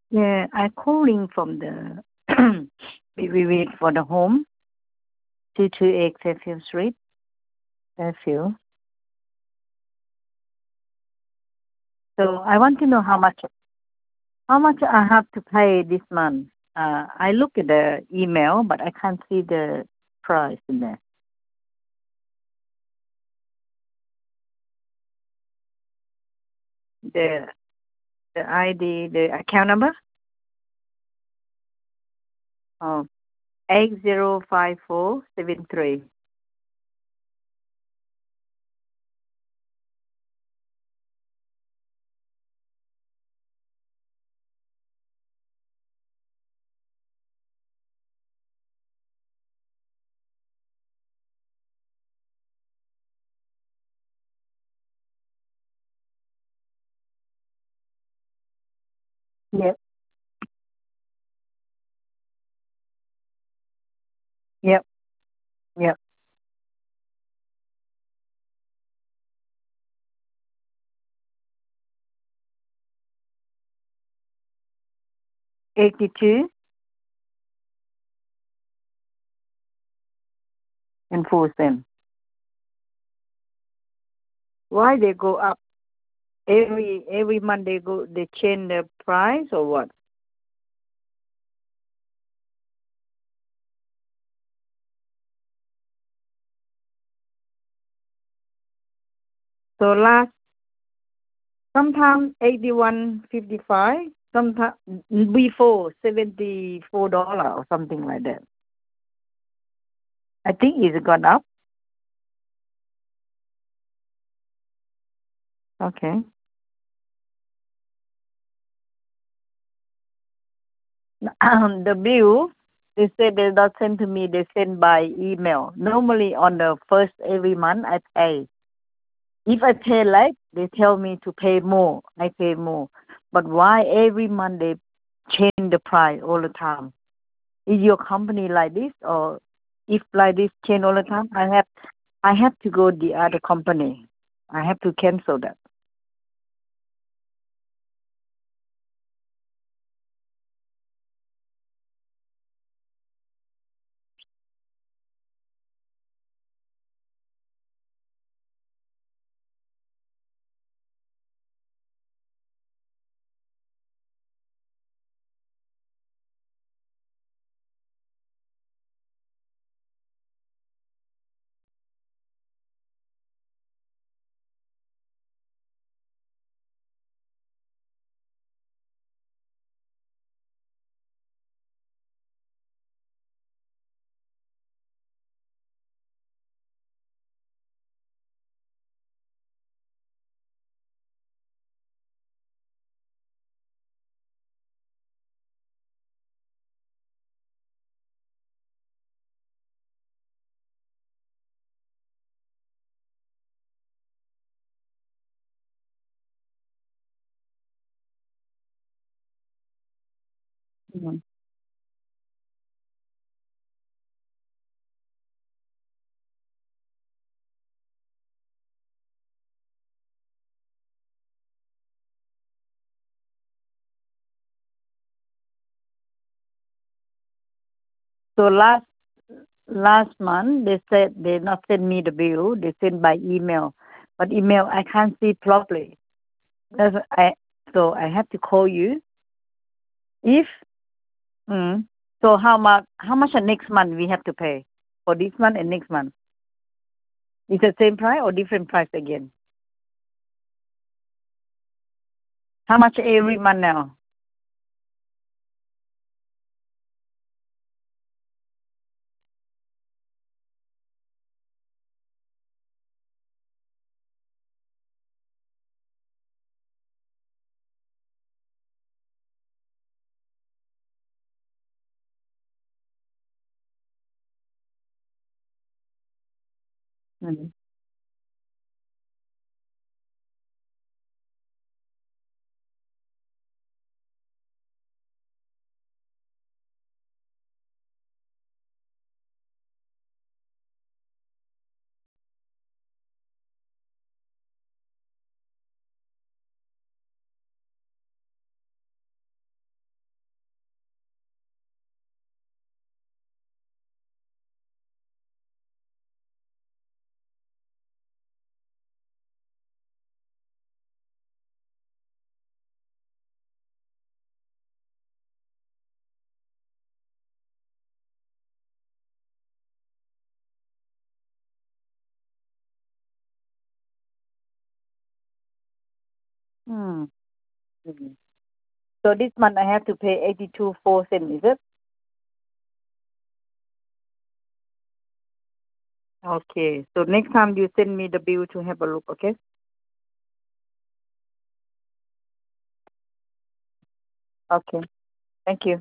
Yeah, I calling from the we wait for the home 228 Fairfield Street, Fairfield. So I want to know how much I have to pay this month. I look at the email, but I can't see the price in there. The the ID, the account number. Oh, 805473. Yep, yep, yep. 82 and 4 cents. Why they go up? Every month they change the price or what? So last sometimes 81.55, sometimes before $74 or something like that. I think it's gone up. Okay. The bill, they said they not send to me, they send by email. Normally on the first every month I pay. If I pay late, they tell me to pay more. I pay more. But why every month they change the price all the time? Is your company like this, or if like this change all the time, I have to go the other company. I have to cancel that. Mhm. So last month they said they not send me the bill. They send by email, but email I can't see properly. That's I so I have to call you. If mm, so, how much next month we have to pay for this month and next month? Is the same price or different price again? How much every month now? Mm. Hmm. Hmm. So this month I have to pay 82.04 cents, is it? Okay. So next time you send me the bill to have a look, okay? Okay. Thank you.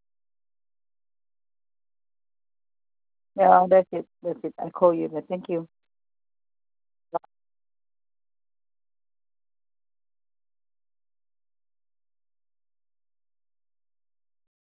Yeah, that's it. That's it. I call you. But thank you.